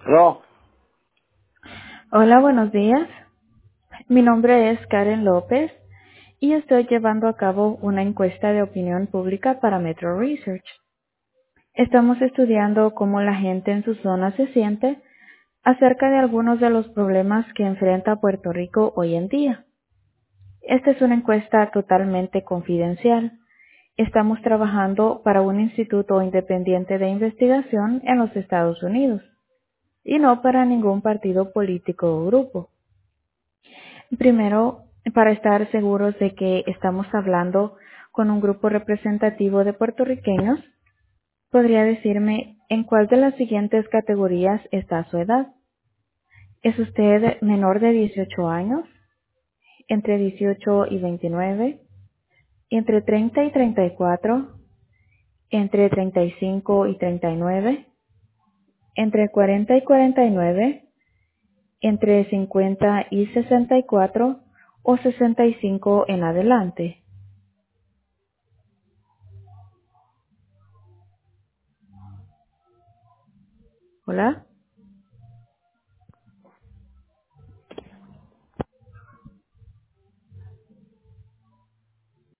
No, Hola, buenos días. Mi nombre es Karen López y estoy llevando a cabo una encuesta de opinión pública para Metro Research. Estamos estudiando cómo la gente en su zona se siente acerca de algunos de los problemas que enfrenta Puerto Rico hoy en día. Esta es una encuesta totalmente confidencial. Estamos trabajando para un instituto independiente de investigación en los Estados Unidos y no para ningún partido político o grupo. Primero, para estar seguros de que estamos hablando con un grupo representativo de puertorriqueños, ¿podría decirme en cuál de las siguientes categorías está su edad? ¿Es usted menor de 18 años? ¿Entre 18 y 29? ¿Entre 30 y 34? ¿Entre 35 y 39? ¿Entre 40 y 49? ¿Entre 50 y 64? ¿O 65 en adelante? ¿Hola?